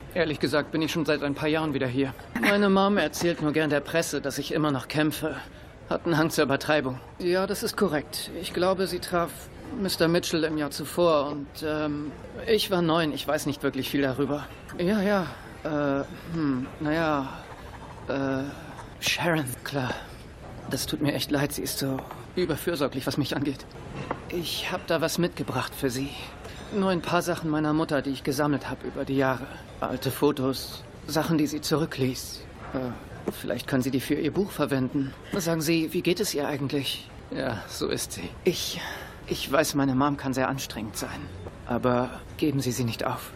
Ehrlich gesagt bin ich schon seit ein paar Jahren wieder hier. Meine Mom erzählt nur gern der Presse, dass ich immer noch kämpfe. Hat einen Hang zur Übertreibung. Ja, das ist korrekt. Ich glaube, sie traf Mr. Mitchell im Jahr zuvor und, ich war 9. Ich weiß nicht wirklich viel darüber. Ja, Sharon, klar. Das tut mir echt leid. Sie ist so überfürsorglich, was mich angeht. Ich habe da was mitgebracht für Sie. Nur ein paar Sachen meiner Mutter, die ich gesammelt habe über die Jahre. Alte Fotos, Sachen, die sie zurückließ. Vielleicht kann sie die für ihr Buch verwenden. Sagen Sie, wie geht es ihr eigentlich? Ja, so ist sie. Ich weiß, meine Mom kann sehr anstrengend sein. Aber geben Sie sie nicht auf.